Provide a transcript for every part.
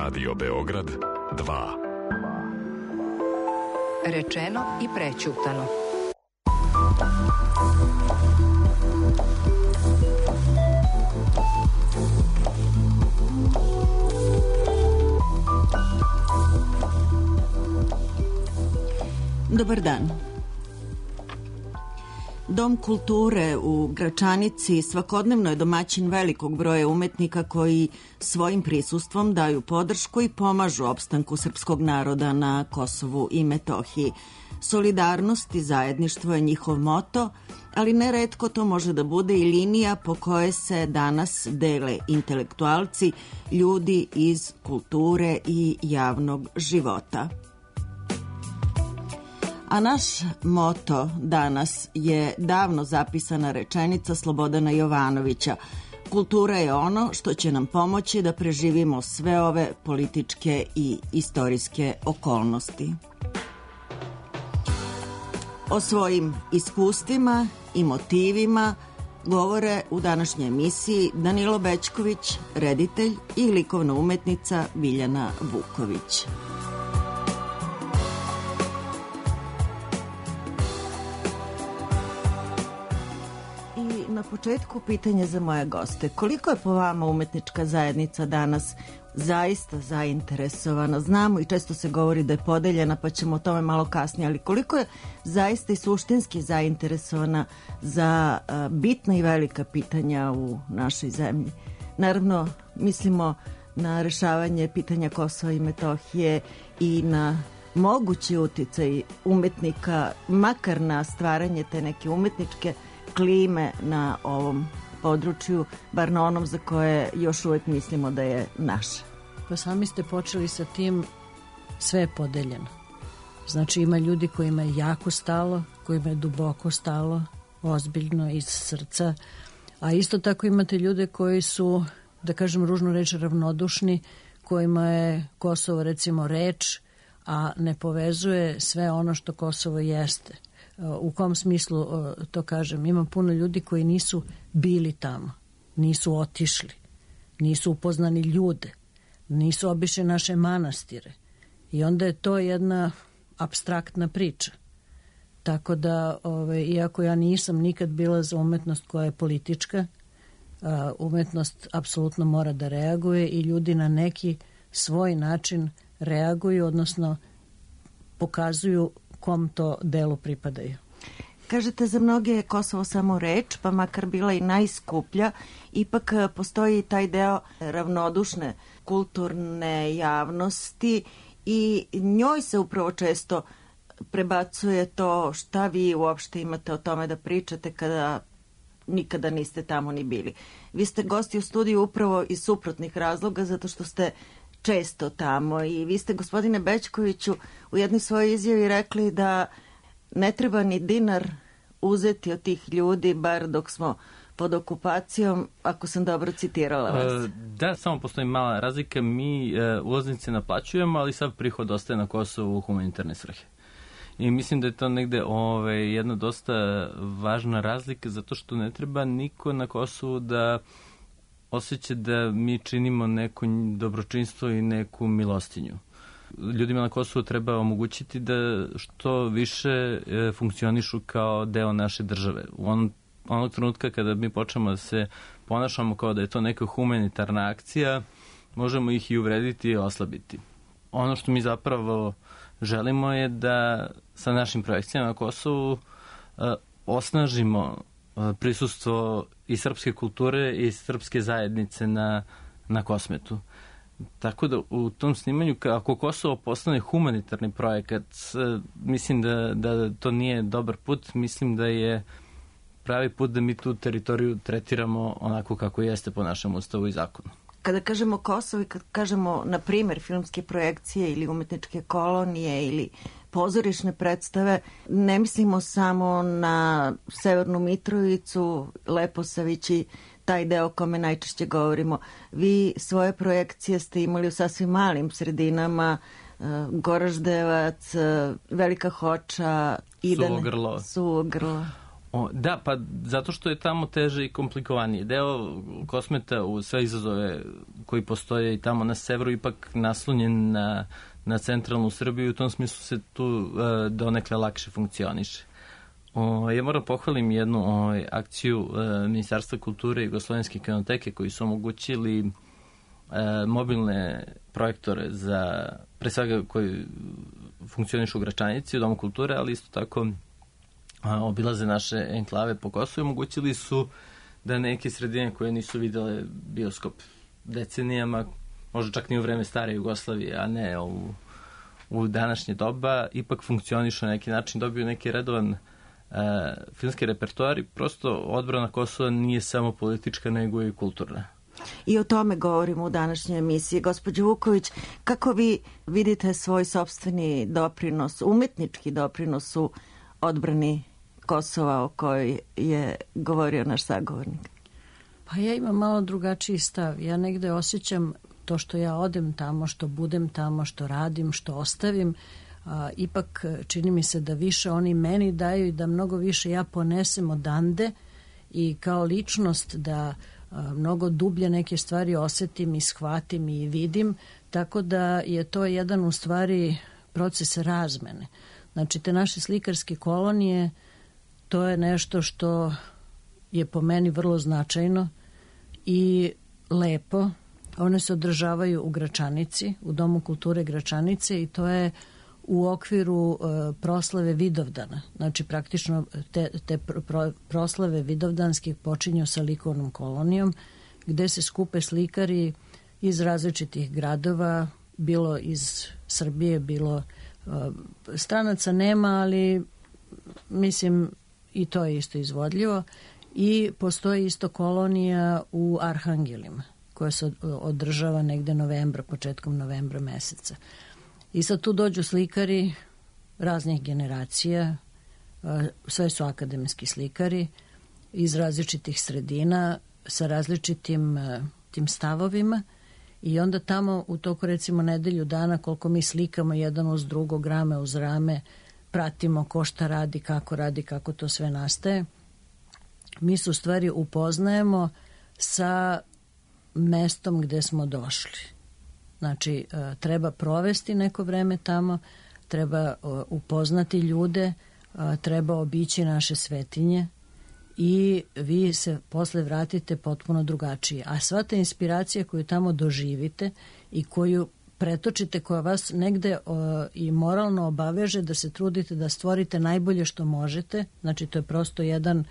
Radio Beograd 2. Rečeno i prećutano. Dobar dan. Dom kulture u Gračanici svakodnevno je domaćin velikog broja umetnika koji svojim prisustvom daju podršku i pomažu opstanku srpskog naroda na Kosovu i Metohiji. Solidarnost i zajedništvo je njihov moto, ali neretko to može da bude i linija po kojoj se danas dele intelektualci, ljudi iz kulture i javnog života. A naš moto danas je davno zapisana rečenica Slobodana Jovanovića: kultura je ono što će nam pomoći da preživimo sve ove političke i istorijske okolnosti. O svojim iskustvima i motivima govore u današnjoj emisiji Danilo Bećković, reditelj, i likovna umetnica Biljana Vuković. Na početku pitanje za moje goste. Koliko je po vama umetnička zajednica danas zaista zainteresovana? Znamo i često se govori da je podeljena, pa ćemo o tome malo kasnije, ali koliko je zaista i suštinski zainteresovana za bitna i velika pitanja u našoj zemlji? Naravno, mislimo na rešavanje pitanja Kosova i Metohije i na mogući uticaj umetnika, makar na stvaranje te neke umetničke klime na ovom području, bar na onom za koje još uvek mislimo da je naše. Pa sami ste počeli sa tim, sve je podeljeno. Znači ima ljudi kojima je jako stalo, kojima je duboko stalo, ozbiljno, iz srca, a isto tako imate ljude koji su, da kažem ružno reč, ravnodušni, kojima je Kosovo recimo reč, a ne povezuje sve ono što Kosovo jeste. U kom smislu to kažem? Imam puno ljudi koji nisu bili tamo, nisu otišli, nisu upoznani ljude, nisu obišli naše manastire. I onda je to jedna apstraktna priča. Tako da, iako ja nisam nikad bila za umetnost koja je politička, umetnost apsolutno mora da reaguje i ljudi na neki svoj način reaguju, odnosno pokazuju kom to delu pripadaju. Kažete, za mnoge je Kosovo samo reč, pa makar bila i najskuplja, ipak postoji taj deo ravnodušne kulturne javnosti i njoj se upravo često prebacuje to šta vi uopšte imate o tome da pričate kada nikada niste tamo ni bili. Vi ste gosti u studiju upravo iz suprotnih razloga, zato što ste često tamo i vi ste, gospodine Bećkoviću, u jednoj svojoj izjavi rekli da ne treba ni dinar uzeti od tih ljudi, bar dok smo pod okupacijom, ako sam dobro citirala vas. Da, samo postoji mala razlika. Mi ulaznice naplaćujemo, ali sav prihod ostaje na Kosovu u humanitarne svrhe. I mislim da je to negde jedna dosta važna razlika, zato što ne treba niko na Kosovu da osjeća da mi činimo neko dobročinstvo i neku milostinju. Ljudima na Kosovu treba omogućiti da što više funkcionišu kao deo naše države. Onog trenutka kada mi počnemo da se ponašamo kao da je to neka humanitarna akcija, možemo ih i uvrediti i oslabiti. Ono što mi zapravo želimo je da sa našim projekcijama na Kosovu osnažimo prisustvo i srpske kulture i srpske zajednice na Kosmetu. Tako da u tom snimanju, ako Kosovo postane humanitarni projekat, mislim da to nije dobar put, mislim da je pravi put da mi tu teritoriju tretiramo onako kako jeste po našem ustavu i zakonu. Kada kažemo Kosovo i kad kažemo, na primjer, filmske projekcije ili umetničke kolonije ili pozorišne predstave, ne mislimo samo na Severnu Mitrovicu, Leposavić i taj deo o kome najčešće govorimo. Vi svoje projekcije ste imali u sasvim malim sredinama, Goraždevac, Velika Hoča, Suvo Grlo. Da, pa zato što je tamo teže i komplikovanije. Deo Kosmeta u sve izazove koji postoje i tamo na severu ipak naslonjen na centralnu Srbiju i u tom smislu se tu donekle lakše funkcioniše. Ja moram pohvalim jednu akciju Ministarstva kulture i Jugoslovenske kinoteke koji su omogućili mobilne projektore za, pre svega koji funkcionišu u Gračanici, u Domu kulture, ali isto tako obilaze naše enklave po Kosovu i omogućili su da neke sredine koje nisu videle bioskop decenijama, možda čak ni u vreme stare Jugoslavije, a ne u današnje doba, ipak funkcionišu na neki način, dobiju neki redovan filmski repertoar i prosto odbrana Kosova nije samo politička, nego i kulturna. I o tome govorimo u današnjoj emisiji. Gospođo Vuković, kako vi vidite svoj sopstveni doprinos, umetnički doprinos u odbrani Kosova o kojoj je govorio naš sagovornik? Pa ja imam malo drugačiji stav. Ja negde osjećam to što ja odem tamo, što budem tamo, što radim, što ostavim, ipak čini mi se da više oni meni daju i da mnogo više ja ponesem odande i kao ličnost da mnogo dublje neke stvari osetim i shvatim i vidim, tako da je to jedan u stvari proces razmene. Znači te naše slikarske kolonije, to je nešto što je po meni vrlo značajno i lepo. One se održavaju u Gračanici, u Domu kulture Gračanice i to je u okviru proslave Vidovdana. Znači praktično te proslave vidovdanskih počinju sa likovnom kolonijom gde se skupe slikari iz različitih gradova, bilo iz Srbije, bilo stranaca nema, ali mislim i to je isto izvodljivo. I postoji isto kolonija u Arhangelima koja se održava negde početkom novembra meseca. I sad tu dođu slikari raznih generacija, sve su akademski slikari iz različitih sredina sa različitim tim stavovima i onda tamo u toku recimo nedelju dana koliko mi slikamo jedan uz drugog, rame uz rame, pratimo ko šta radi, kako to sve nastaje. Mi se u stvari upoznajemo sa mestom gde smo došli. Znači, treba provesti neko vreme tamo, treba upoznati ljude, treba obići naše svetinje i vi se posle vratite potpuno drugačije. A sva ta inspiracija koju tamo doživite i koju pretočite, koja vas negde i moralno obaveže da se trudite da stvorite najbolje što možete, znači to je prosto jedan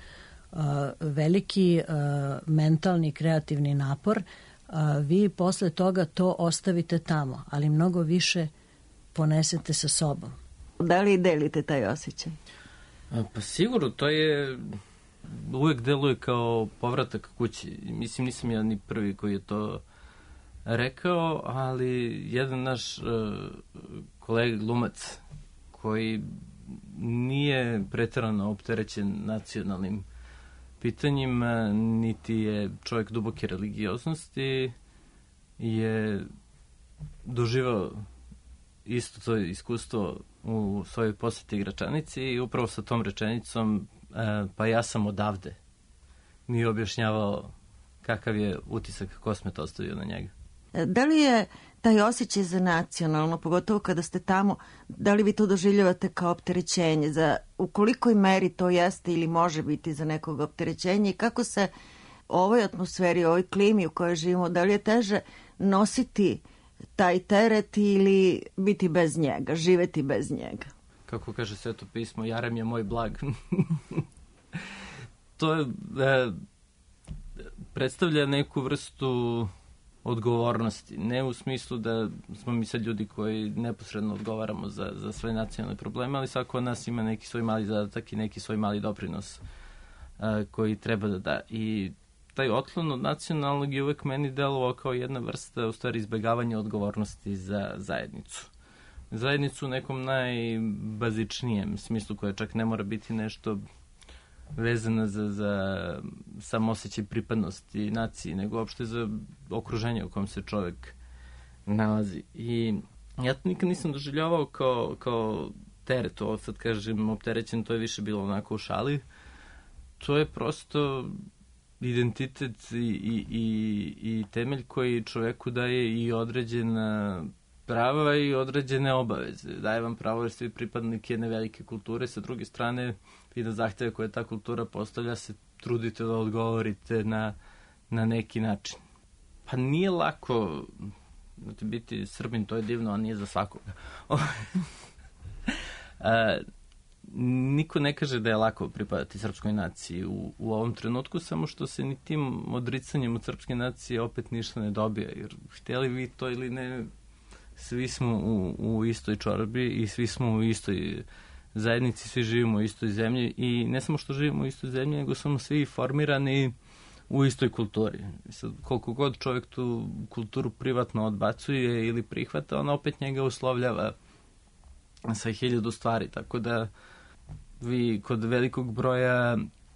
veliki mentalni, kreativni napor, vi posle toga to ostavite tamo, ali mnogo više ponesete sa sobom. Da li delite taj osjećaj? Pa sigurno, to je uvek deluje kao povratak kući. Mislim, nisam ja ni prvi koji je to rekao, ali jedan naš kolega glumac koji nije preterano opterećen nacionalnim pitanjima, niti je čovjek duboke religioznosti, je doživao isto to iskustvo u svojoj poseti Gračanici i upravo sa tom rečenicom pa ja sam odavde mi je objašnjavao kakav je utisak Kosmet ostavio na njega. Da li je taj osjećaj za nacionalno, pogotovo kada ste tamo, da li vi to doživljavate kao opterećenje? U kolikoj meri to jeste ili može biti za nekog opterećenje i kako se ovoj atmosferi, ovoj klimi u kojoj živimo, da li je teže nositi taj teret ili biti bez njega, živeti bez njega? Kako kaže Sveto pismo, Jarem je moj blag. To je, predstavlja neku vrstu odgovornosti. Ne u smislu da smo mi sad ljudi koji neposredno odgovaramo za sve nacionalne probleme, ali svako od nas ima neki svoj mali zadatak i neki svoj mali doprinos koji treba da da. I taj otklon od nacionalnog je uvek meni delovao kao jedna vrsta, u stvari, izbegavanja odgovornosti za zajednicu. Zajednicu u nekom najbazičnijem smislu, koja čak ne mora biti nešto vezana za samoosjećaj pripadnosti naciji, nego uopšte za okruženje u kom se čovek nalazi. I ja to nikad nisam doživljavao kao teret, ovo sad kažem opterećen, to je više bilo onako u šali, to je prosto identitet i temelj koji čoveku daje i određena prava i određene obaveze. Daje vam pravo jer ste pripadnik jedne velike kulture, sa druge strane vi na zahteve koje ta kultura postavlja se trudite da odgovorite na neki način. Pa nije lako biti Srbin, to je divno, a nije za svakoga. Niko ne kaže da je lako pripadati srpskoj naciji u ovom trenutku, samo što se ni tim odricanjem od srpske nacije opet ništa ne dobija, jer htjeli vi to ili ne, svi smo u istoj čorbi i svi smo u istoj zajednici, svi živimo u istoj zemlji i ne samo što živimo u istoj zemlji, nego smo svi formirani u istoj kulturi. Sad, koliko god čovjek tu kulturu privatno odbacuje ili prihvata, ona opet njega uslovljava sa 1000 stvari, tako da vi kod velikog broja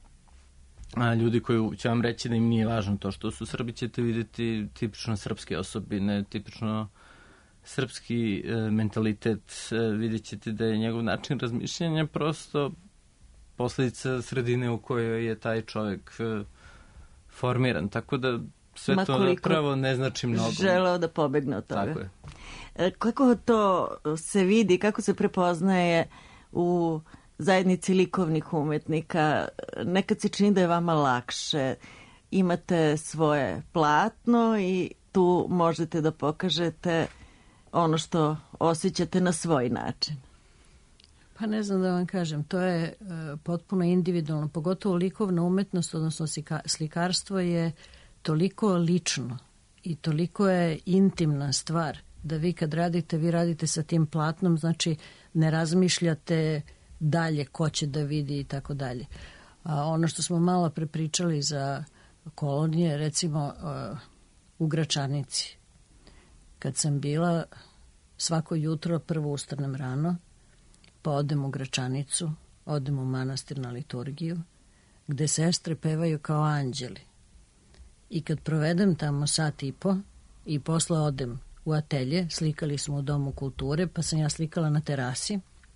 ljudi koji će vam reći da im nije važno to što su Srbi, ćete vidjeti tipično srpske osobine, tipično srpski mentalitet, vidjet ćete da je njegov način razmišljanja prosto posledica sredine u kojoj je taj čovjek formiran, tako da sve to napravo ne znači mnogo. Želeo da pobegne od toga. Tako je. Kako to se vidi, kako se prepoznaje u zajednici likovnih umetnika? Nekad se čini da je vama lakše. Imate svoje platno i tu možete da pokažete ono što osjećate na svoj način. Pa ne znam da vam kažem, to je potpuno individualno, pogotovo likovna umetnost, odnosno slikarstvo je toliko lično i toliko je intimna stvar da vi kad radite, vi radite sa tim platnom, znači ne razmišljate dalje ko će da vidi i tako dalje. Ono što smo malo prepričali za kolonije, recimo u Gračanici. Kad sam bila, svako jutro prvo ustanem rano, pa odem u Gračanicu, odem u manastir na liturgiju, gde sestre pevaju kao anđeli. I kad provedem tamo 1.5 sata i posle odem u atelje, slikali smo u Domu kulture, pa sam ja slikala na terasi,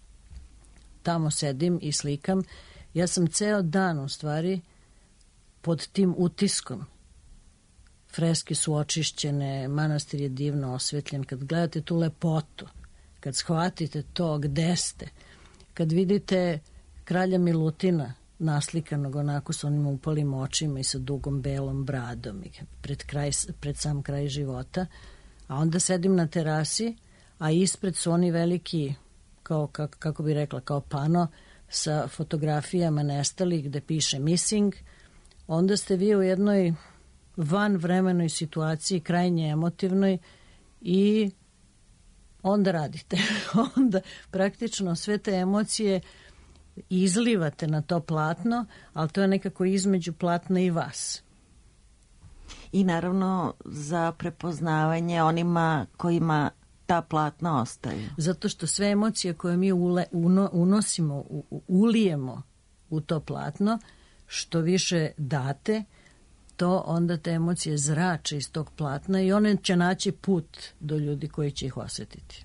tamo sedim i slikam. Ja sam ceo dan u stvari pod tim utiskom. Freske su očišćene, manastir je divno osvetljen. Kad gledate tu lepotu, kad shvatite to gde ste, kad vidite kralja Milutina naslikanog onako sa onim upalim očima i sa dugom belom bradom i pred sam kraj života, a onda sedim na terasi, a ispred su oni veliki, kao, kako bi rekla, kao pano sa fotografijama nestalih gde piše missing, onda ste vi u jednoj vanvremenoj situaciji, krajnje emotivnoj i onda radite. Onda praktično sve te emocije izlivate na to platno, ali to je nekako između platna i vas. I naravno za prepoznavanje onima kojima ta platna ostaju. Zato što sve emocije koje mi unosimo, ulijemo u to platno, što više date, to onda te emocije zrače iz tog platna i one će naći put do ljudi koji će ih osjetiti.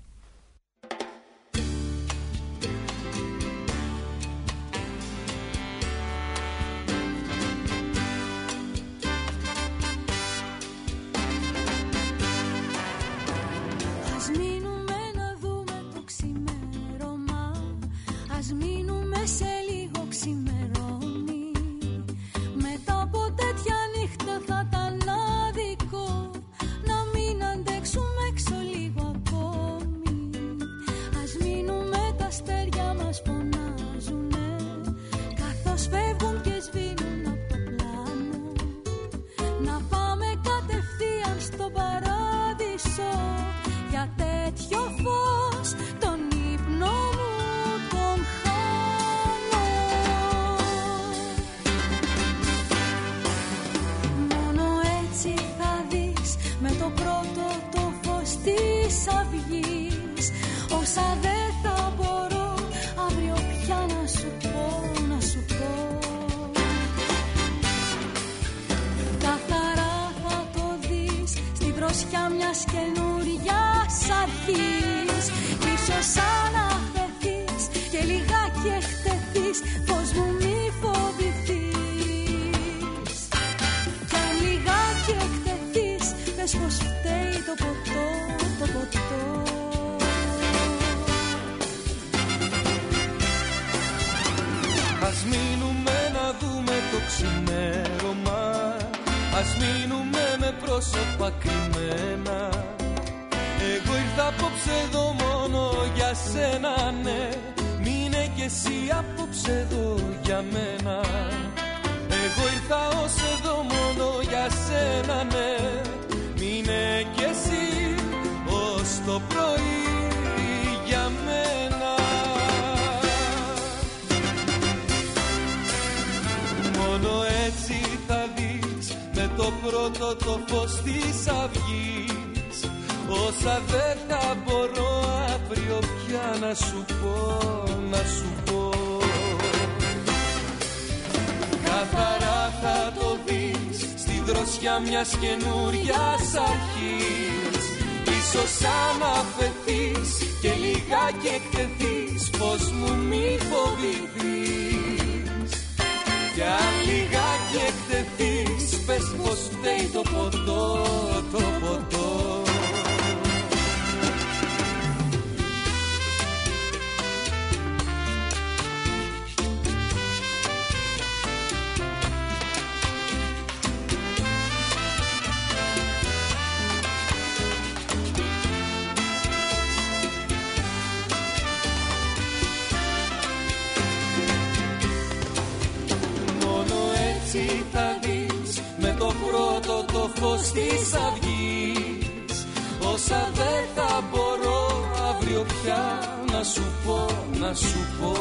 Σαν να φεθείς και λιγάκι εκτεθείς, φως μου μη φοβηθείς. Ας μείνουμε να δούμε το ξημέρωμα, ας μείνουμε με πρόσωπα κρυμμένα. Εγώ ήρθα απόψε εδώ μόνο για σένα, ναι. Μείνε κι εσύ απόψε εδώ για μένα. Εγώ ήρθα ως εδώ μόνο για σένα, ναι. Μείνε κι εσύ ως το πρωί για μένα. Μόνο έτσι θα δεις με το πρώτο το φως της αυγής όσα δεν θα μπορώ αύριο πια να σου πω, να σου πω. Καθαρά θα το δεις στη δροσιά μιας καινούριας αρχής. Ίσως αν αφαιθείς και λιγάκι εκτεθείς, πως μου μη φοβηθείς. Κι αν λιγάκι εκτεθείς, πες πως φταίει το ποτό, το ποτό. Θα δεις με το πρώτο το φως της αυγής όσα δεν θα μπορώ αύριο πια να σου πω, να σου πω.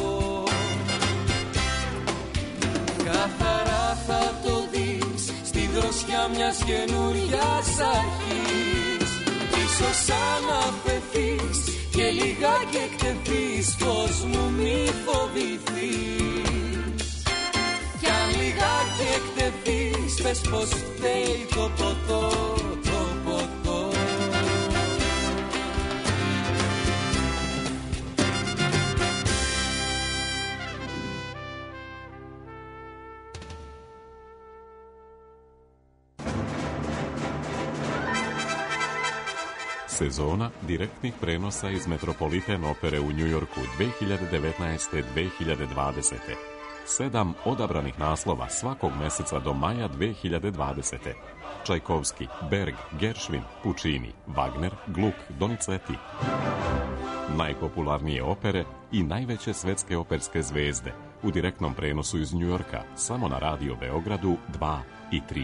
Καθαρά θα το δεις στη δροσιά μιας καινούριας αρχής. Ίσως αν αφαιθείς και λιγάκι εκτεθείς, πως μου μη φοβηθείς. Κι αν λιγάκι εκτεθείς, πες πως φταίει το ποτό, το ποτό. Sezona direktnih prenosa iz Metropolitan opere u Njujorku 2019-2020. 7 odabranih naslova svakog meseca do maja 2020. Čajkovski, Berg, Gershwin, Puccini, Wagner, Gluck, Donizetti. Najpopularnije opere i najveće svetske operske zvezde u direktnom prenosu iz Njujorka samo na Radio Beogradu 2 i 3.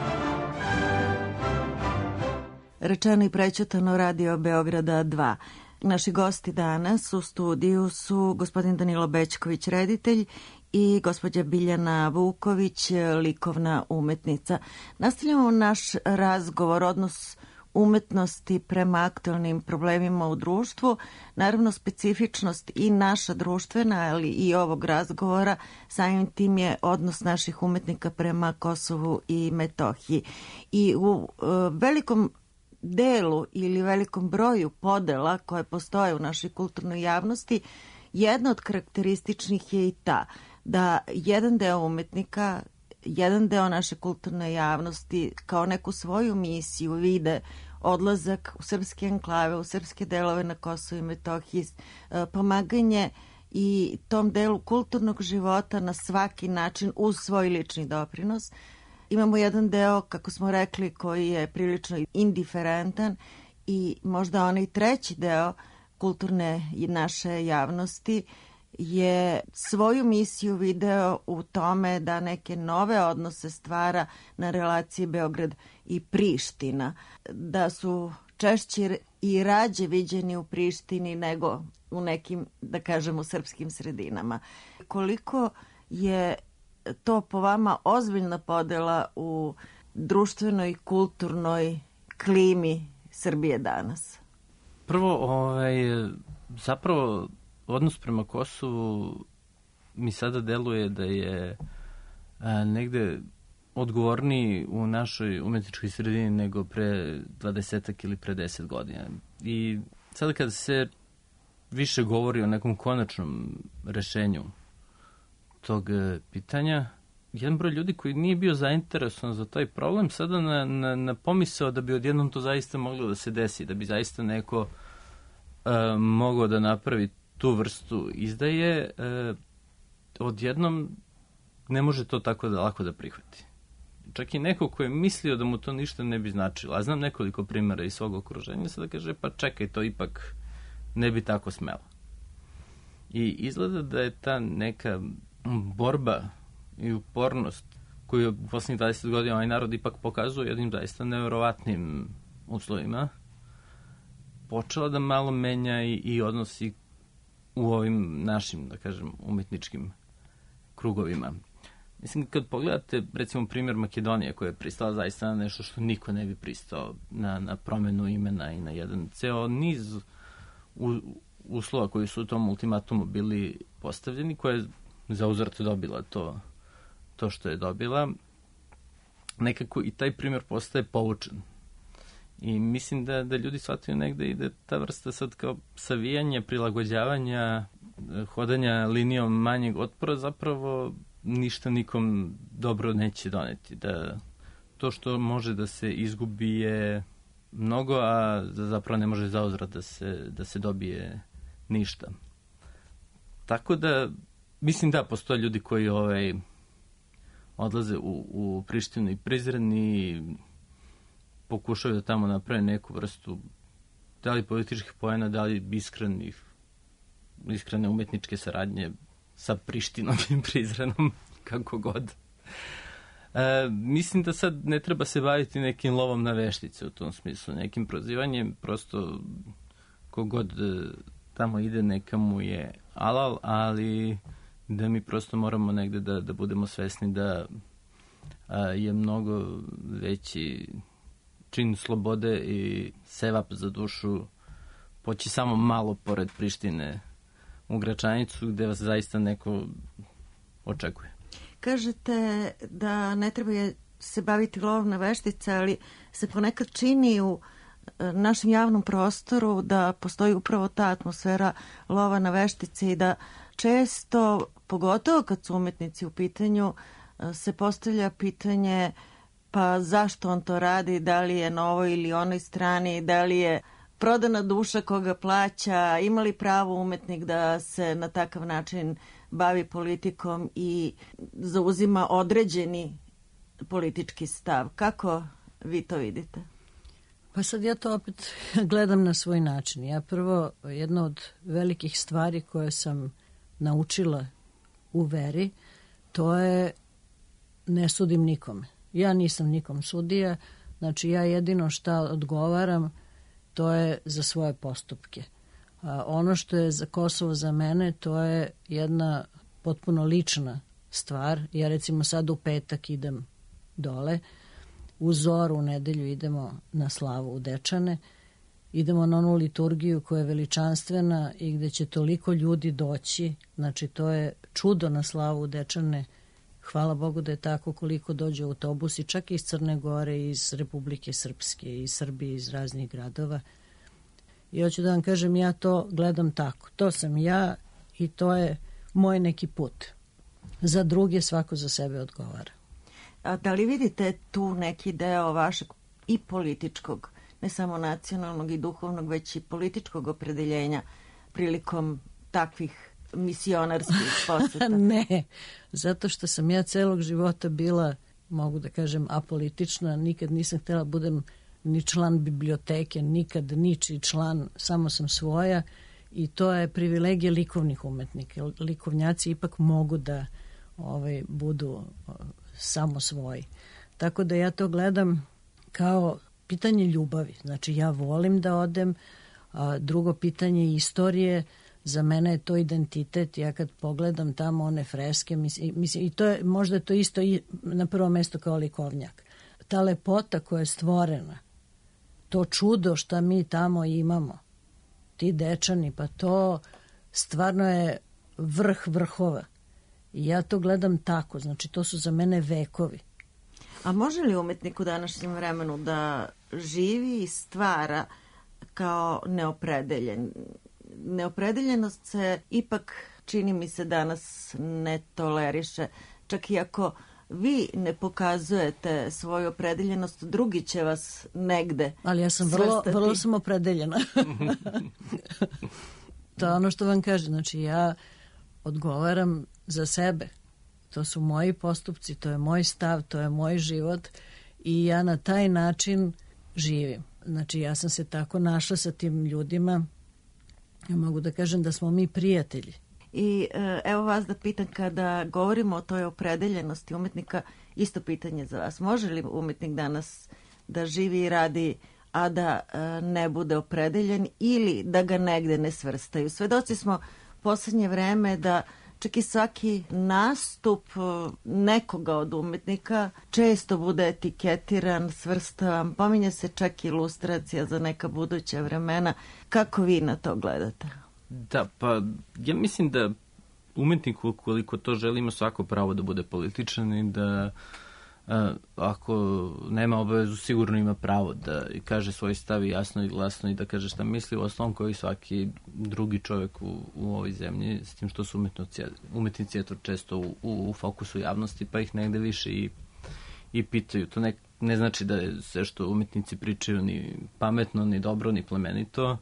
Rečeno i prećutano Radio Beograda 2. Naši gosti danas u studiju su gospodin Danilo Bećković, reditelj, i gospođa Biljana Vuković, likovna umetnica. Nastavljamo naš razgovor, odnos umetnosti prema aktualnim problemima u društvu, naravno specifičnost i naša društvena, ali i ovog razgovora, samim tim je odnos naših umetnika prema Kosovu i Metohiji. I u velikom delu ili velikom broju podela koje postoje u našoj kulturnoj javnosti, jedna od karakterističnih je i ta da jedan deo umetnika, jedan deo naše kulturne javnosti kao neku svoju misiju vide odlazak u srpske enklave, u srpske delove na Kosovu i Metohiji, pomaganje i tom delu kulturnog života na svaki način uz svoj lični doprinos. Imamo jedan deo, kako smo rekli, koji je prilično indiferentan i možda onaj treći deo kulturne i naše javnosti je svoju misiju video u tome da neke nove odnose stvara na relaciji Beograd i Priština, da su češće i rađe viđeni u Prištini nego u nekim, da kažemo, srpskim sredinama. Koliko je to po vama ozbiljna podela u društvenoj, kulturnoj klimi Srbije danas? Prvo, zapravo odnos prema Kosovu mi sada deluje da je negde odgovorniji u našoj umetničkoj sredini nego pre 20 ili pre 10 godina. I sada kada se više govori o nekom konačnom rešenju tog pitanja, jedan broj ljudi koji nije bio zainteresovan za taj problem sada na pomisao da bi odjednom to zaista moglo da se desi, da bi zaista neko mogao da napravi tu vrstu izdaje, odjednom ne može to tako da lako da prihvati. Čak i neko ko je mislio da mu to ništa ne bi značilo, a znam nekoliko primjera iz svog okruženja, sada kaže, pa čekaj, to ipak ne bi tako smelo. I izgleda da je ta neka borba i upornost koju u posljednjih 20 godina ovaj narod ipak pokazuje jednim zaista neverovatnim uslovima, počela da malo menja i odnosi u ovim našim, da kažem, umetničkim krugovima. Mislim, kad pogledate, recimo, primjer Makedonije, koja je pristala zaista na nešto što niko ne bi pristao, na promenu imena i na jedan ceo niz uslova koji su u tom ultimatumu bili postavljeni, koja je za uzvrat dobila to što je dobila, nekako i taj primjer postaje povučen. I mislim da ljudi shvataju negde i da ta vrsta sad kao savijanja, prilagođavanja, hodanja linijom manjeg otpora zapravo ništa nikom dobro neće doneti. Da to što može da se izgubi je mnogo, a zapravo ne može zauzvrat da se dobije ništa. Tako da, mislim da postoje ljudi koji odlaze u Prištinu i Prizren i pokušaju da tamo naprave neku vrstu da li političkih poena, da li iskrene umetničke saradnje sa Prištinom i Prizrenom, kako god. Mislim da sad ne treba se baviti nekim lovom na veštice u tom smislu, nekim prozivanjem, prosto kogod tamo ide neka mu je alal, ali da mi prosto moramo negde da budemo svesni da je mnogo veći čin slobode i sevap za dušu poći samo malo pored Prištine u Gračanicu, gde vas zaista neko očekuje. Kažete da ne treba se baviti lovom na veštice, ali se ponekad čini u našem javnom prostoru da postoji upravo ta atmosfera lova na veštice i da često, pogotovo kad su umetnici u pitanju, se postavlja pitanje pa zašto on to radi, da li je na ovoj ili onoj strani, da li je prodana duša koga plaća, ima li pravo umetnik da se na takav način bavi politikom i zauzima određeni politički stav. Kako vi to vidite? Pa sad ja to opet gledam na svoj način. Ja prvo, jedna od velikih stvari koje sam naučila u veri, to je ne sudim nikome. Ja nisam nikom sudija, znači ja jedino šta odgovaram, to je za svoje postupke. Ono što je za Kosovo za mene, to je jedna potpuno lična stvar. Ja recimo sad u petak idem dole, u zoru u nedelju idemo na slavu u Dečane, idemo na onu liturgiju koja je veličanstvena i gde će toliko ljudi doći, znači to je čudo na slavu u Dečane. Hvala Bogu da je tako, koliko dođe autobusi, čak iz Crne Gore, iz Republike Srpske, iz Srbije, iz raznih gradova. I hoću da vam kažem, ja to gledam tako. To sam ja i to je moj neki put. Za druge svako za sebe odgovara. A da li vidite tu neki deo vašeg i političkog, ne samo nacionalnog i duhovnog, već i političkog opredeljenja prilikom takvih misionarskih poseta? Ne, zato što sam ja celog života bila, mogu da kažem, apolitična, nikad nisam htjela budem ni član biblioteke, nikad ničiji član, samo sam svoja i to je privilegija likovnih umetnika. Likovnjaci ipak mogu da budu samo svoji. Tako da ja to gledam kao pitanje ljubavi. Znači ja volim da odem, a drugo pitanje istorije, za mene je to identitet. Ja kad pogledam tamo one freske, mislim, i to je, možda je to isto i na prvo mesto kao likovnjak. Ta lepota koja je stvorena, to čudo što mi tamo imamo, ti Dečani, pa to stvarno je vrh vrhova. I ja to gledam tako, znači to su za mene vekovi. A može li umetnik u današnjem vremenu da živi i stvara kao neopredeljen? Neopredeljenost se ipak, čini mi se, danas ne toleriše. Čak i ako vi ne pokazujete svoju opredeljenost, drugi će vas negde ali ja sam vrlo sam opredeljena. To je ono što vam kažem. Znači ja odgovaram za sebe. To su moji postupci, to je moj stav, to je moj život i ja na taj način živim. Znači, ja sam se tako našla sa tim ljudima. Ja mogu da kažem da smo mi prijatelji. I evo vas da pitam, kada govorimo o toj opredeljenosti umetnika, isto pitanje za vas. Može li umetnik danas da živi i radi, a da ne bude opredeljen ili da ga negde ne svrstaju? Svedoci smo poslednje vreme da čak i svaki nastup nekoga od umetnika često bude etiketiran, svrstavan, pominje se čak i ilustracija za neka buduća vremena. Kako vi na to gledate? Da, pa ja mislim da umetnik, ukoliko to želi, ima svako pravo da bude političan i da ako nema obavezu, sigurno ima pravo da kaže svoj stav jasno i glasno i da kaže šta misli, u osnovom koji svaki drugi čovjek u ovoj zemlji, s tim što su umetnici eto često u fokusu javnosti, pa ih negde više i pitaju. To ne znači da je sve što umetnici pričaju ni pametno, ni dobro, ni plemenito,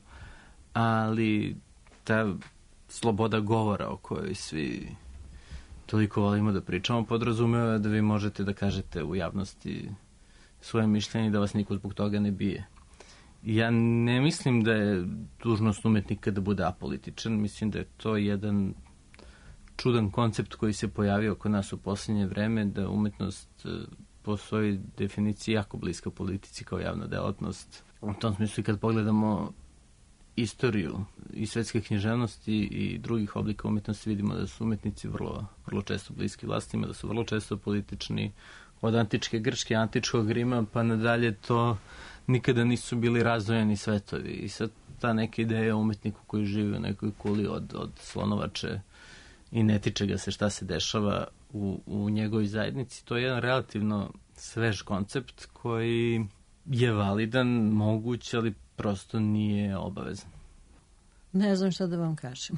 ali ta sloboda govora o kojoj svi toliko volimo da pričamo podrazumeva da vi možete da kažete u javnosti svoje mišljenje i da vas niko zbog toga ne bije. Ja ne mislim da je dužnost umetnika da bude apolitičan, mislim da je to jedan čudan koncept koji se pojavio kod nas u posljednje vreme, da umetnost po svojoj definiciji jako bliska politici kao javna delatnost. U tom smislu i kad pogledamo istoriju i svetske književnosti i drugih oblika umetnosti, vidimo da su umetnici vrlo često bliski vlastima, da su vrlo često politični, od antičke Grčke, antičkog Rima, pa nadalje to nikada nisu bili razdvojeni svetovi. I sad ta neka ideja o umetniku koji živi u nekoj kuli od slonovače i ne tiče ga se šta se dešava u njegovoj zajednici, to je jedan relativno svež koncept koji je validan, moguć, ali prosto nije obavezan. Ne znam šta da vam kažem.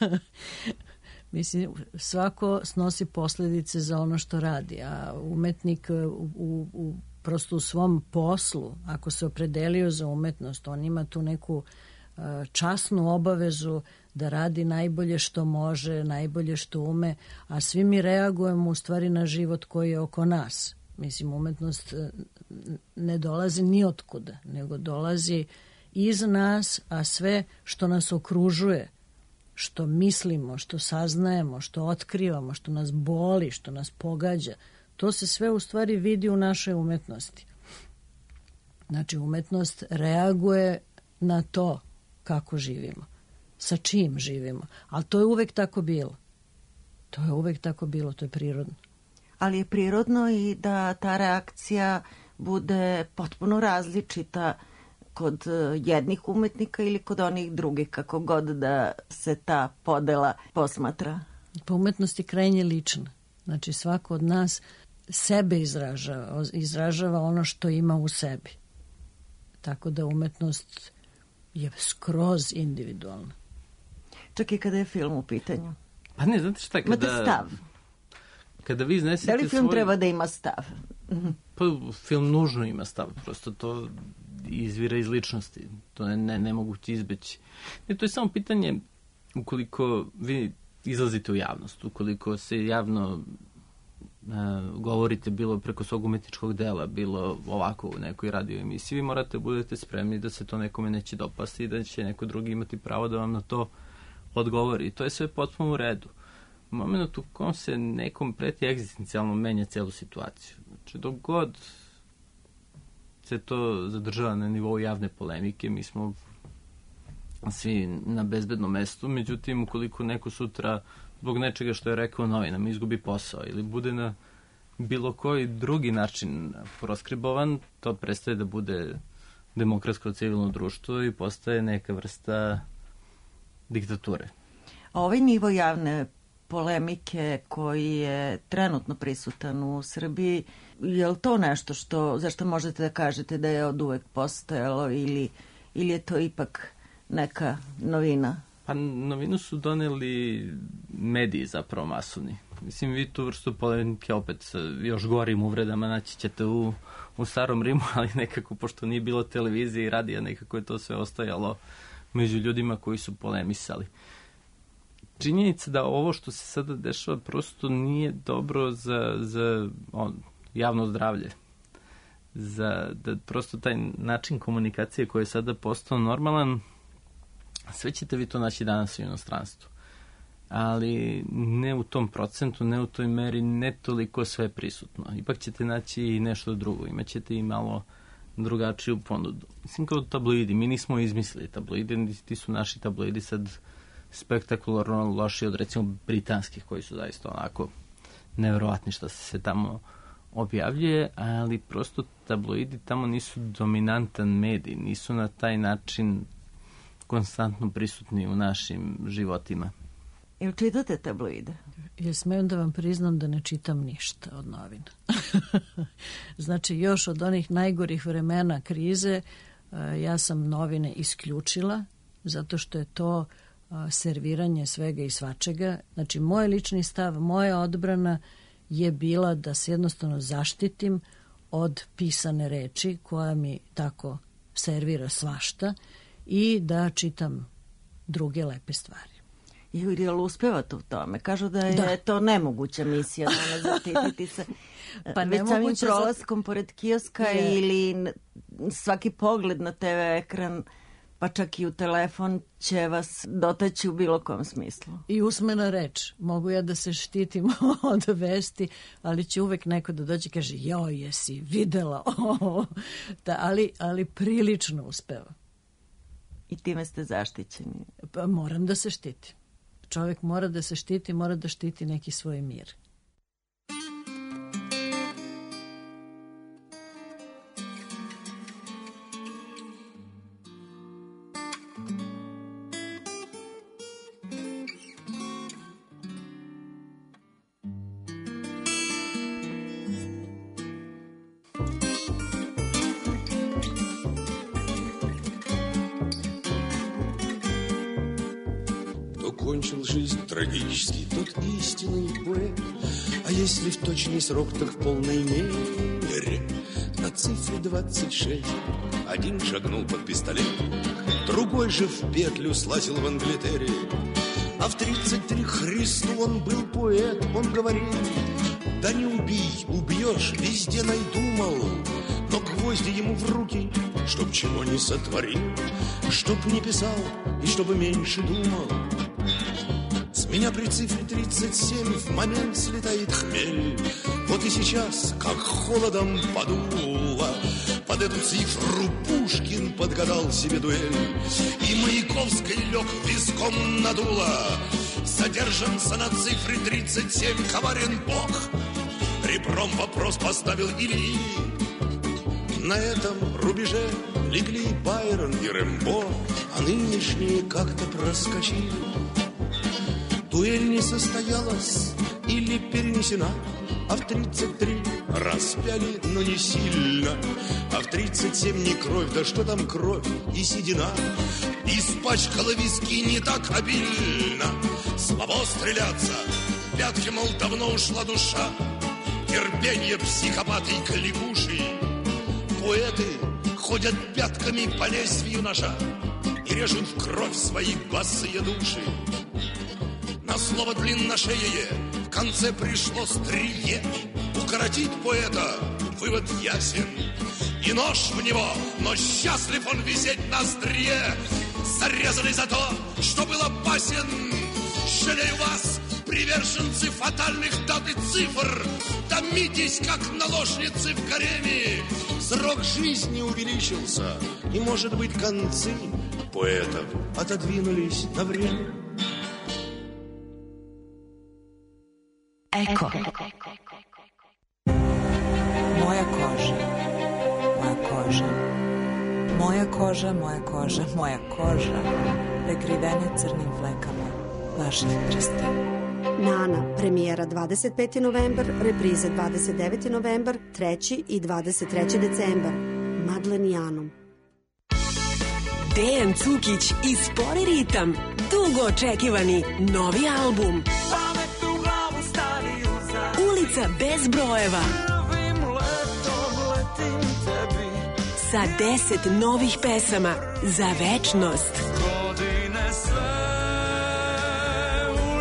Mislim, svako snosi posljedice za ono što radi, a umetnik prosto u svom poslu, ako se opredelio za umetnost, on ima tu neku časnu obavezu da radi najbolje što može, najbolje što ume, a svi mi reagujemo u stvari na život koji je oko nas. Mislim, umetnost ne dolazi ni otkuda, nego dolazi iz nas, a sve što nas okružuje, što mislimo, što saznajemo, što otkrivamo, što nas boli, što nas pogađa, to se sve u stvari vidi u našoj umetnosti. Znači, umetnost reaguje na to kako živimo, sa čim živimo, ali to je uvek tako bilo. To je uvek tako bilo, to je prirodno. Ali je prirodno i da ta reakcija bude potpuno različita kod jednih umetnika ili kod onih drugih, kako god da se ta podela posmatra. Pa umetnost je krajnje lična. Znači, svako od nas sebe izražava ono što ima u sebi. Tako da umetnost je skroz individualna. Čak i kada je film u pitanju. Pa ne, znate šta, imate stav. Kada vi iznesete da li film treba da ima stav? Pa film nužno ima stav, prosto to izvira iz ličnosti. To je nemoguće izbeći. To je samo pitanje, ukoliko vi izlazite u javnost, ukoliko se javno govorite bilo preko svog umetničkog dela, bilo ovako u nekoj radio emisiji, vi morate da budete spremni da se to nekome neće dopasti i da će neko drugi imati pravo da vam na to odgovori. I to je sve potpuno u redu. U momentu u kom se nekom preti egzistencijalno menja celu situaciju. Znači, dok god se to zadržava na nivou javne polemike, mi smo svi na bezbednom mestu, međutim, ukoliko neko sutra zbog nečega što je rekao novinama izgubi posao ili bude na bilo koji drugi način proskribovan, to prestaje da bude demokratsko civilno društvo i postaje neka vrsta diktature. Ovaj nivo javne polemike koji je trenutno prisutan u Srbiji, je li to nešto zašto možete da kažete da je od uvek postojalo ili je to ipak neka novina? Pa novinu su doneli mediji zapravo masovni. Mislim, vi tu vrstu polemike opet sa još gorim uvredama naći ćete u starom Rimu, ali nekako, pošto nije bilo televizije i radija, nekako je to sve ostajalo među ljudima koji su polemisali. činjenica da ovo što se sada dešava prosto nije dobro za javno zdravlje. Da prosto taj način komunikacije koji je sada postao normalan, sve ćete vi to naći danas u inostranstvu. Ali ne u tom procentu, ne u toj meri, ne toliko sve prisutno. Ipak ćete naći i nešto drugo, imaćete i malo drugačiju ponudu. Mislim kao tabloidi, mi nismo izmislili tabloidi, ti su naši tabloidi sad spektakularno loši od recimo britanskih, koji su zaista onako neverovatni što se tamo objavljuje, ali prosto tabloidi tamo nisu dominantan medij, nisu na taj način konstantno prisutni u našim životima. Jel čitate tabloide? Ja smem da vam priznam da ne čitam ništa od novina. Znači, još od onih najgorih vremena krize ja sam novine isključila, zato što je to serviranje svega i svačega. Znači, moj lični stav, moja odbrana je bila da se jednostavno zaštitim od pisane reči koja mi tako servira svašta i da čitam druge lepe stvari. Jel uspevate u tome? Kažu da je to nemoguća misija danas zaštititi se. Pa već samim prolaskom pored kioska ili svaki pogled na TV ekran, pa čak i u telefon će vas dotaći u bilo kom smislu. I usmena reč. Mogu ja da se štitim od vesti, ali će uvek neko da dođe i kaže joj, jesi videla ovo. Ali prilično uspeva. I time ste zaštićeni. Pa moram da se štitim. Čovjek mora da se štiti, mora da štiti neki svoj mir. Кончил жизнь трагически, тот истинный поэт. А если в точный срок, так в полной мере. На цифре 26 один шагнул под пистолет, другой же в петлю слазил в Англитере. А в 33 Христу он был поэт, он говорил: да не убей, убьешь, везде найдумал. Но гвозди ему в руки, чтоб чего не сотворил, чтоб не писал и чтобы меньше думал. Меня при цифре 37 в момент слетает хмель. Вот и сейчас, как холодом подуло, под эту цифру Пушкин подгадал себе дуэль. И Маяковской лег виском надуло. Задержанца на цифре 37 коварен Бог. Ребром вопрос поставил Ильи. На этом рубеже легли Байрон и Рэмбо, а нынешние как-то проскочили. Дуэль не состоялась или перенесена, а в 33 распяли, но не сильно. А в 37 не кровь, да что там кровь и седина. Испачкала виски не так обильно. Слабо стреляться, пятки, мол, давно ушла душа. Терпенье психопаты и кликуши. Поэты ходят пятками по лезвию ножа и режут в кровь свои босые души. На слово длинношеее в конце пришло стрие. Укоротить поэта вывод ясен. И нож в него, но счастлив он висеть на острие. Зарезанный за то, что был опасен. Жалею вас, приверженцы фатальных дат и цифр. Томитесь, как наложницы в гареме. Срок жизни увеличился, и, может быть, концы поэтов отодвинулись на время. Eko. Moja koža, moja koža, moja koža, moja koža, moja koža, prekrivena crnim flekama vaših prstiju. Nana, premijera 25. novembar, reprize 29. novembar, 3. i 23. decembar. Madlen Janom. Dejan Cukić i Spori ritam, dugo očekivani novi album. Ulica bez brojeva. Sa 10 novih pesama za večnost.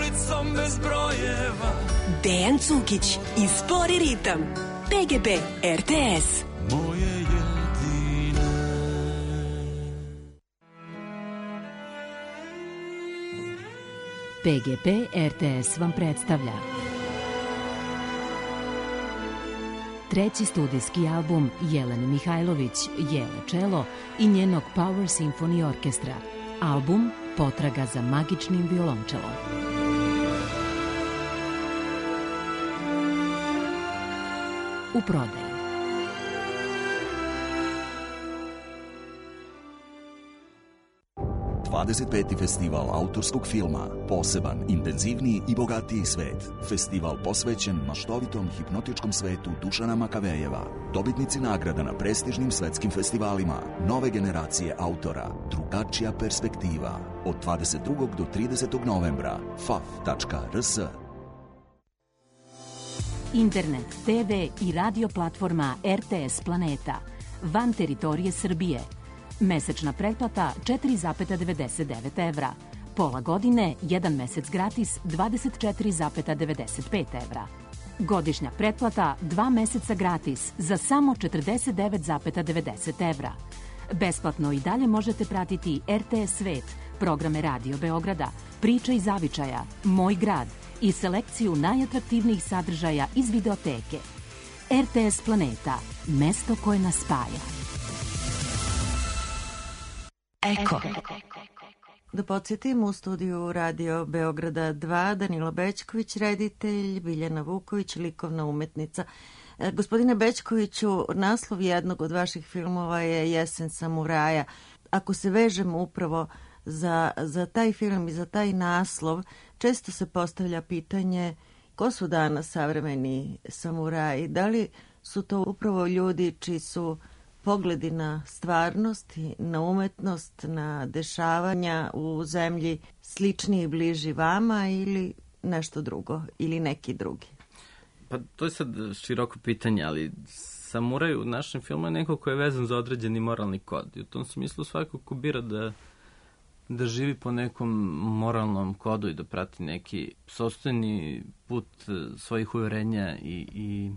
brojeva. Dejan Cukić i Spori ritam. PGP RTS. Moje jedine. PGP RTS vam predstavlja treći studijski album Jelene Mihajlović, Jele Čelo i njenog Power Symphony Orkestra. Album Potraga za magičnim violončelom. U prodaji. Dvadesetpeti festival autorskog filma, poseban, intenzivniji i bogatiji svet. Festival posvećen maštovitom hipnotičkom svetu Dušana Makavejeva. Dobitnici nagrada na prestižnim svetskim festivalima, nove generacije autora, drugačija perspektiva. Od 22. do 30. novembra. faf.rs. Internet, TV i radio platforma RTS Planeta. Van teritorije Srbije. Mesečna pretplata 4,99 evra. Pola godine, 1 mesec gratis 24,95 evra. Godišnja pretplata 2 meseca gratis za samo 49,90 evra. Besplatno i dalje možete pratiti RTS Svet, programe Radio Beograda, Priče iz Zavičaja, Moj grad i selekciju najatraktivnijih sadržaja iz videoteke. RTS Planeta, mesto koje nas spaja. Eko. Da podsjetim, u studiju Radio Beograda 2, Danilo Bećković, reditelj, Biljana Vuković, likovna umetnica. Gospodine Bećkoviću, naslov jednog od vaših filmova je Jesen samuraja. Ako se vežemo upravo za taj film i za taj naslov, često se postavlja pitanje ko su danas savremeni samuraji? Da li su to upravo ljudi čiji su pogledi na stvarnost i na umetnost, na dešavanja u zemlji slični i bliži vama ili nešto drugo ili neki drugi? Pa to je sad široko pitanje, ali samuraj u našem filmu je neko ko je vezan za određeni moralni kod. I u tom smislu svako ko bira da živi po nekom moralnom kodu i da prati neki sopstveni put svojih uverenja i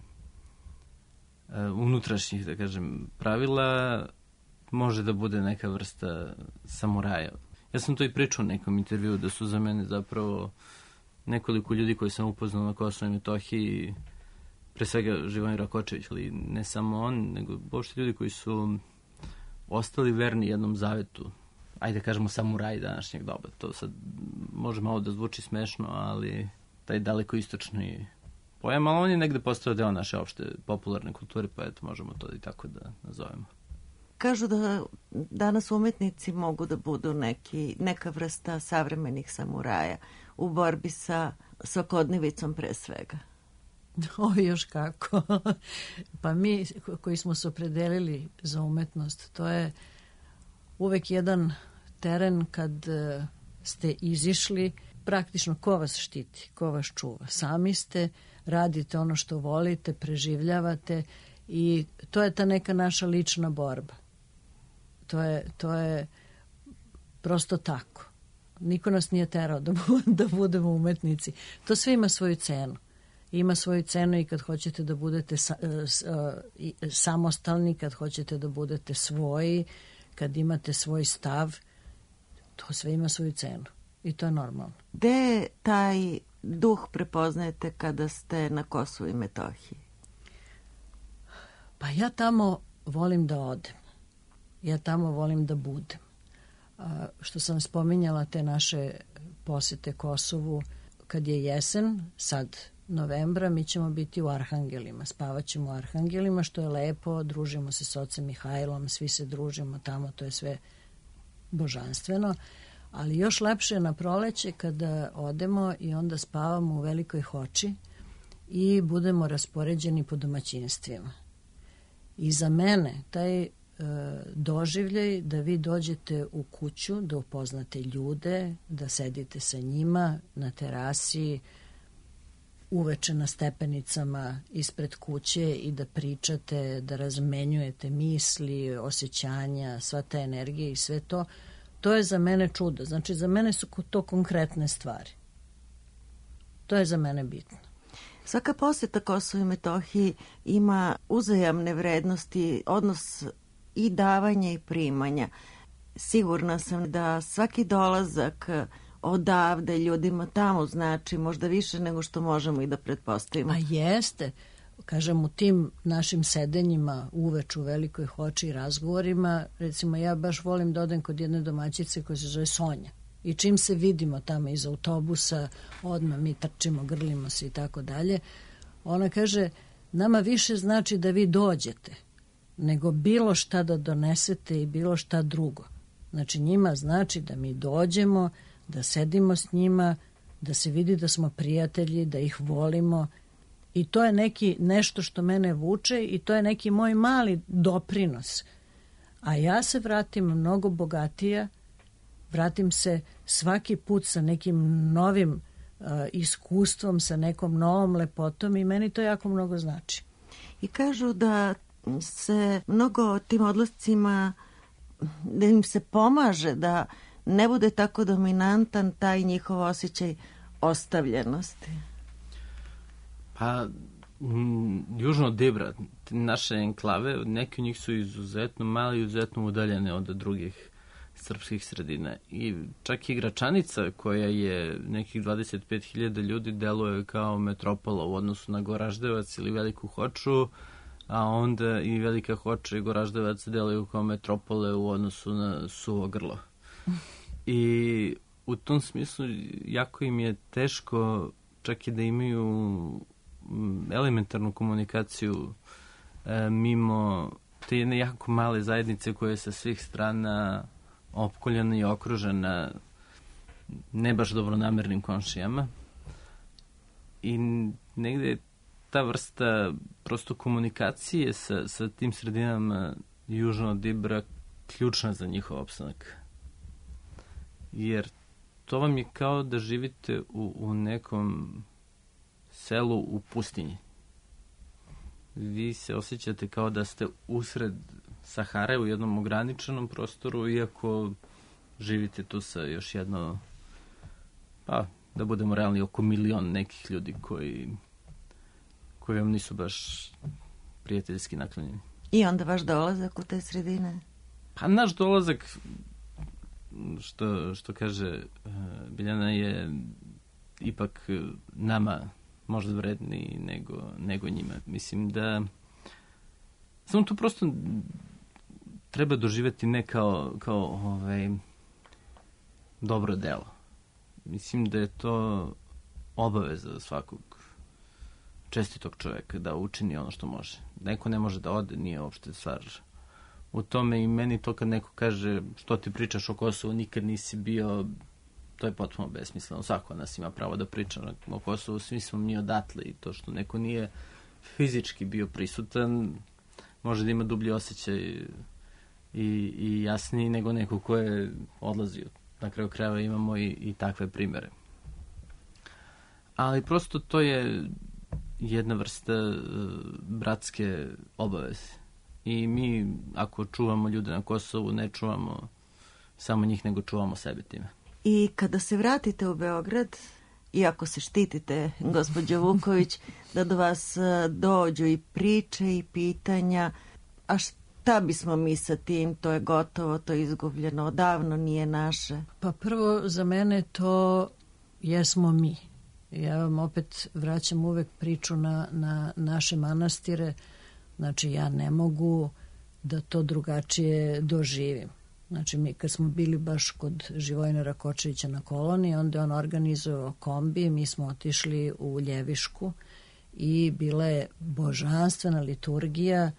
unutrašnjih, da kažem, pravila, može da bude neka vrsta samuraja. Ja sam to i pričao u nekom intervju, da su za mene zapravo nekoliko ljudi koji sam upoznao na Kosovu i Metohiji, pre svega Živojin Rakočević, ali ne samo on, nego uopšte ljudi koji su ostali verni jednom zavetu, ajde da kažemo samuraji današnjeg doba. To sad može malo da zvuči smešno, ali taj daleko istočni pojam, ali on je negde postao deo naše opšte popularne kulture, pa eto, možemo to i tako da nazovemo. Kažu da danas umetnici mogu da budu neka vrsta savremenih samuraja u borbi sa svakodnevicom pre svega. O, još kako. Pa mi koji smo se opredelili za umetnost, to je uvek jedan teren kad ste izišli, praktično ko vas štiti, ko vas čuva. Sami ste, radite ono što volite, preživljavate i to je ta neka naša lična borba. To je prosto tako. Niko nas nije terao da budemo umetnici. To sve ima svoju cenu. Ima svoju cenu i kad hoćete da budete samostalni, kad hoćete da budete svoji, kad imate svoj stav, to sve ima svoju cenu. I to je normalno. Gde taj duh prepoznajete kada ste na Kosovu i Metohiji? Pa ja tamo volim da odem. Ja tamo volim da budem. Što sam spominjala te naše posete Kosovu, kad je jesen, sad novembra, mi ćemo biti u Arhangelima. Spavaćemo u Arhangelima, što je lepo, družimo se s ocem Mihajlom, svi se družimo tamo, to je sve božanstveno. Ali još lepše je na proleće kada odemo i onda spavamo u Velikoj Hoči i budemo raspoređeni po domaćinstvima. I za mene taj doživljaj da vi dođete u kuću, da upoznate ljude, da sedite sa njima na terasi, uveče na stepenicama ispred kuće i da pričate, da razmenjujete misli, osjećanja, sva ta energija i sve to, to je za mene čudo. Znači, za mene su to konkretne stvari. To je za mene bitno. Svaka posjeta Kosovu i Metohiji ima uzajamne vrednosti, odnos i davanja i primanja. Sigurna sam da svaki dolazak odavde ljudima tamo znači možda više nego što možemo i da pretpostavimo. A jeste. Kažem, u tim našim sedenjima uveč u Velikoj Hoči i razgovorima, recimo ja baš volim da odem kod jedne domaćice koja se zove Sonja. I čim se vidimo tamo iz autobusa, odmah mi trčimo, grlimo se i tako dalje. Ona kaže, nama više znači da vi dođete, nego bilo šta da donesete i bilo šta drugo. Znači njima znači da mi dođemo, da sedimo s njima, da se vidi da smo prijatelji, da ih volimo. I to je nešto što mene vuče i to je neki moj mali doprinos. A ja se vratim mnogo bogatija, vratim se svaki put sa nekim novim iskustvom, sa nekom novom lepotom i meni to jako mnogo znači. I kažu da se mnogo tim odlascima, da im se pomaže da ne bude tako dominantan taj njihov osjećaj ostavljenosti. Pa, južno od Dibra, naše enklave, neki od njih su izuzetno mali i izuzetno udaljene od drugih srpskih sredina. I čak i Gračanica, koja je nekih 25.000 ljudi, deluje kao metropola u odnosu na Goraždevac ili Veliku Hoču, a onda i Velika Hoča i Goraždevac deluju kao metropole u odnosu na Suvo Grlo. I u tom smislu jako im je teško čak i da imaju elementarnu komunikaciju mimo te jedne jako male zajednice koja je sa svih strana opkoljena i okružena ne baš dobronamernim komšijama. I negde je ta vrsta prosto komunikacije sa tim sredinama južno od Dibra ključna za njihov opstanak. Jer to vam je kao da živite u nekom selu u pustinji. Vi se osjećate kao da ste usred Sahare u jednom ograničenom prostoru, iako živite tu sa još jedno, pa da budemo realni, oko 1 milion nekih ljudi koji vam nisu baš prijateljski naklonjeni. I onda vaš dolazak u te sredine? Pa naš dolazak, što kaže Biljana, je ipak nama možda vredniji nego njima. Mislim da samo tu prosto treba doživjeti ne kao dobro delo. Mislim da je to obaveza svakog čestitog čovjeka da učini ono što može. Neko ne može da ode, nije uopšte stvar u tome i meni to kad neko kaže što ti pričaš o Kosovu, nikad nisi bio, to je potpuno besmisleno. Svako nas ima pravo da priča o Kosovu, svi smo mi odatle i to što neko nije fizički bio prisutan može da ima dublji osjećaj i jasniji nego neko ko je odlazio. Na kraju krajeva imamo i takve primere. Ali prosto to je jedna vrsta bratske obaveze. I mi, ako čuvamo ljude na Kosovu, ne čuvamo samo njih, nego čuvamo sebe time. I kada se vratite u Beograd, iako se štitite, gospođo Vuković, da do vas dođu i priče i pitanja, a šta bismo mi sa tim, to je gotovo, to je izgubljeno, odavno nije naše? Pa prvo, za mene to jesmo mi. Ja vam opet vraćam uvek priču na naše manastire. Znači, ja ne mogu da to drugačije doživim. Znači, mi kad smo bili baš kod Živojina Kočevića na koloniji, onda je on organizovao kombi, mi smo otišli u Ljevišku i bila je božanstvena liturgija,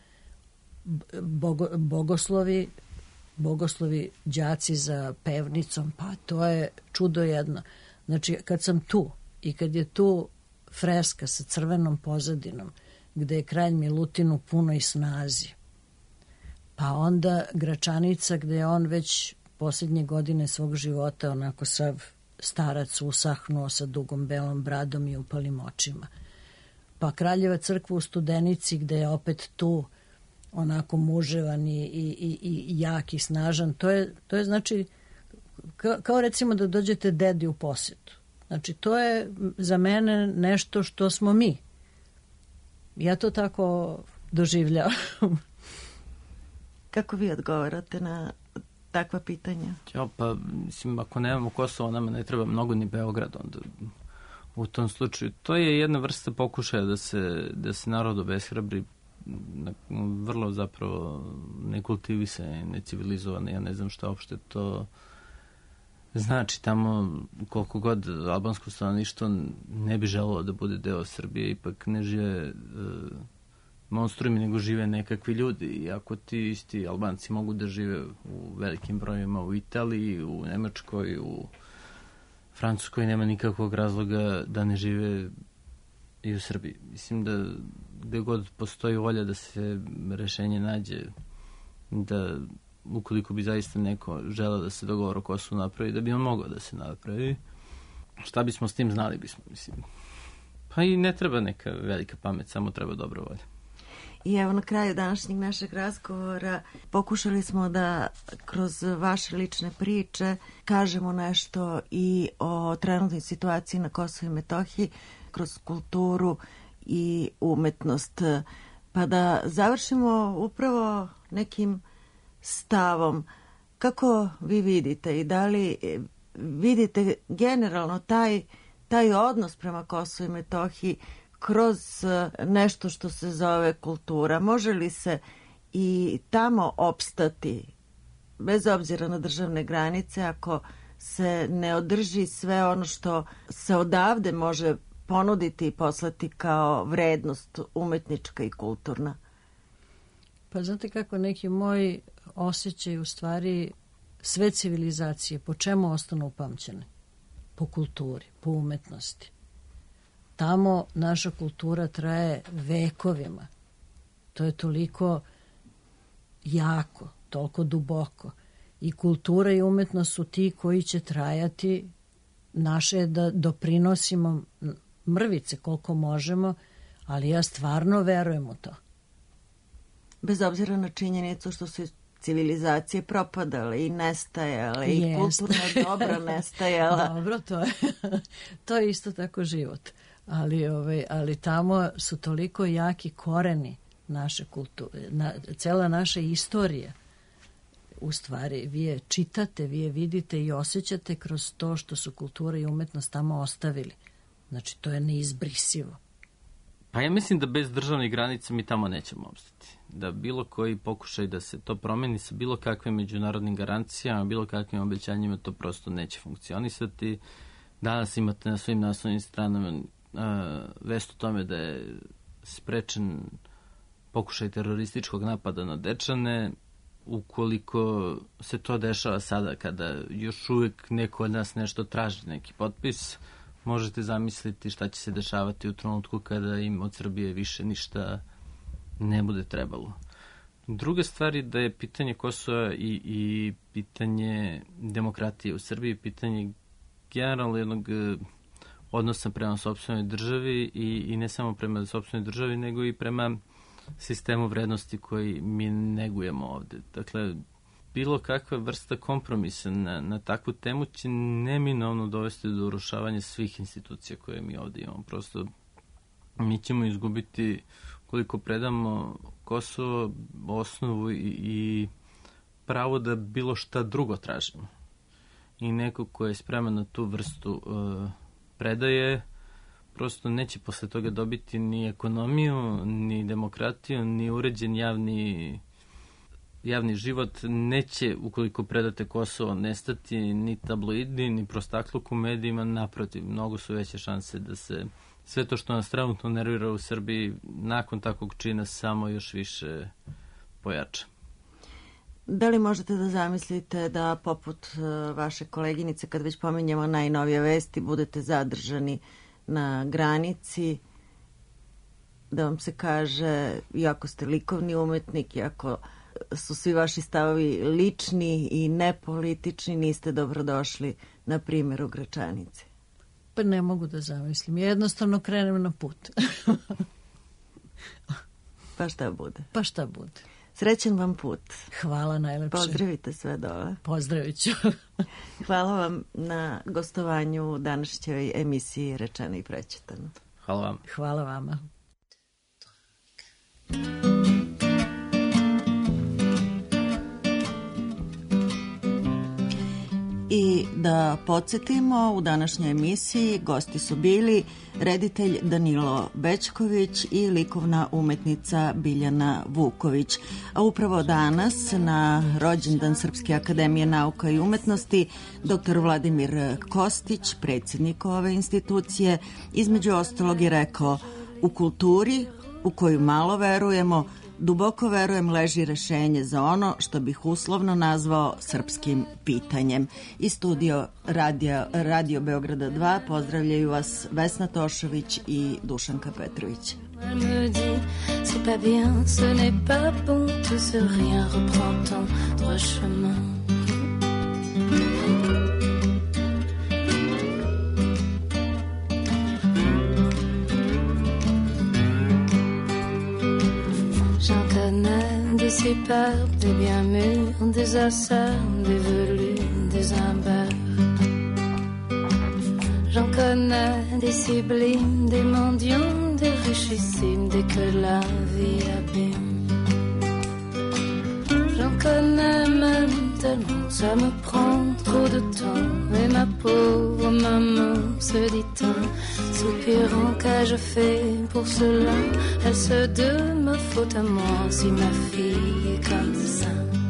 bogoslovi đaci za pevnicom, pa to je čudo jedno. Znači, kad sam tu i kad je tu freska sa crvenom pozadinom, gde je kralj Milutin u punoj snazi, pa onda Gračanica, gde je on već posljednje godine svog života onako sav starac usahnuo sa dugom belom bradom i upalim očima. Pa Kraljeva crkva u Studenici, gde je opet tu onako muževan i jak i snažan. To je znači kao recimo da dođete dedi u posjetu. Znači, to je za mene nešto što smo mi. Ja to tako doživljavam. Kako vi odgovarate na takva pitanja? Ja, pa, mislim, ako nemamo Kosovo, nama ne treba mnogo ni Beograd, onda u tom slučaju. To je jedna vrsta pokušaja da se narod obeshrabri, vrlo zapravo nekultivisan, necivilizovan. Ja ne znam šta uopšte to znači. Tamo koliko god albansko stanovništvo ne bi želelo da bude deo Srbije, ipak ne žive monstrumi, nego žive nekakvi ljudi. I ako ti isti Albanci mogu da žive u velikim brojima u Italiji, u Nemačkoj, u Francuskoj, nema nikakvog razloga da ne žive i u Srbiji. Mislim da gde god postoji volja da se rešenje nađe, da ukoliko bi zaista neko želeo da se dogovor o Kosovu napravi, da bi on mogao da se napravi. Šta bismo s tim znali bismo, mislim. Pa i ne treba neka velika pamet, samo treba dobra volja. I evo na kraju današnjeg našeg razgovora pokušali smo da kroz vaše lične priče kažemo nešto i o trenutnoj situaciji na Kosovu i Metohiji kroz kulturu i umetnost. Pa da završimo upravo nekim stavom. Kako vi vidite i da li vidite generalno taj odnos prema Kosovu i Metohiji kroz nešto što se zove kultura? Može li se i tamo opstati, bez obzira na državne granice, ako se ne održi sve ono što se odavde može ponuditi i poslati kao vrednost umetnička i kulturna? Pa znate kako, neki moji osjećaj u stvari sve civilizacije po čemu ostanu upamćene? Po kulturi, po umetnosti. Tamo naša kultura traje vekovima. To je toliko jako, toliko duboko. I kultura i umetnost su ti koji će trajati. Naše je da doprinosimo mrvice koliko možemo, ali ja stvarno verujem u to. Bez obzira na činjenicu što su civilizacije propadale i nestajale i kulturno dobro nestajala. Dobro, to je isto tako život. Ali tamo su toliko jaki koreni naše kulture, cela naša istorija. U stvari, vi je čitate, vi je vidite i osjećate kroz to što su kultura i umetnost tamo ostavili. Znači, to je neizbrisivo. Pa ja mislim da bez državnih granica mi tamo nećemo opstati. Da bilo koji pokušaj da se to promeni sa bilo kakvim međunarodnim garancijama, bilo kakvim obećanjima, to prosto neće funkcionisati. Danas imate na svim naslovnim stranama vest o tome da je sprečen pokušaj terorističkog napada na Dečane. Ukoliko se to dešava sada, kada još uvijek neko od nas nešto traži, neki potpis, možete zamisliti šta će se dešavati u trenutku kada im od Srbije više ništa ne bude trebalo. Druga stvar je da je pitanje Kosova i pitanje demokratije u Srbiji, pitanje generalno jednog odnosa prema sopstvenoj državi i ne samo prema sopstvenoj državi, nego i prema sistemu vrednosti koji mi negujemo ovde. Dakle, bilo kakva vrsta kompromisa na takvu temu će neminovno dovesti do urušavanja svih institucija koje mi ovde imamo. Prosto mi ćemo izgubiti, koliko predamo Kosovo, osnovu i pravo da bilo šta drugo tražimo. I neko ko je spreman na tu vrstu predaje, prosto neće posle toga dobiti ni ekonomiju, ni demokratiju, ni uređen javni život. Neće, ukoliko predate Kosovo, nestati ni tabloidi, ni prostakluk u medijima. Naprotiv, mnogo su veće šanse da se sve to što nas trenutno nervira u Srbiji nakon takvog čina samo još više pojača. Da li možete da zamislite da poput vaše koleginice, kad već pominjemo najnovije vesti, budete zadržani na granici, da vam se kaže, iako ste likovni umetnik, iako su svi vaši stavovi lični i nepolitični, niste dobrodošli, na primjer, u Gračanici? Pa ne mogu da zamislim. Ja jednostavno krenem na put. Pa šta bude? Pa šta bude. Srećan vam put. Hvala najlepše. Pozdravite sve dole. Pozdravit ću. Hvala vam na gostovanju u današnjoj emisiji Rečeno i prećutano. Hvala vam. Hvala vama. I da podsjetimo, u današnjoj emisiji gosti su bili reditelj Danilo Bećković i likovna umetnica Biljana Vuković. A upravo danas, na rođendan Srpske akademije nauka i umetnosti, dr. Vladimir Kostić, predsjednik ove institucije, između ostalog je rekao: u kulturi, u koju malo verujemo, duboko verujem leži rešenje za ono što bih uslovno nazvao srpskim pitanjem. I studio Radio Beograda 2 pozdravljaju vas Vesna Tošović i Dušanka Petrović. C'est pas bien, ce n'est pas bon, tout se rien reprend ton droit chemin. J'en connais des superbes, des bien mûrs, des asseurs, des velus, des imbeurs. J'en connais des sublimes, des mendiants, des richissimes, dès que la vie abîme. J'en connais même tellement, ça me prend trop de temps. Et ma pauvre maman se dit-on, soupirant qu'ai-je fait pour cela. Est-ce de ma faute à moi si ma fille est comme ça?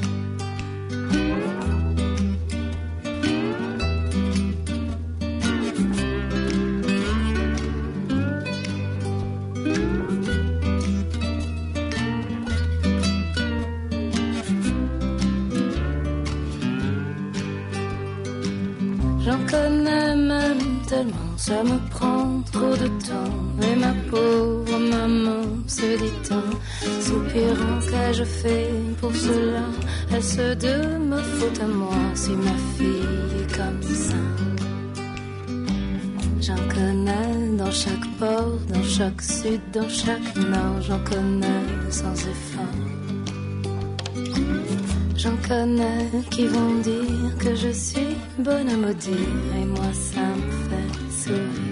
J'en connais même tellement, ça me prend trop de temps. Et ma pauvre maman se dit-on, soupirant qu'ai-je fait pour cela. Est-ce de ma faute à moi si ma fille est comme ça? J'en connais dans chaque port, dans chaque sud, dans chaque nord. J'en connais sans effort. J'en connais qui vont dire que je suis bonne à maudire, et moi ça me fait sourire.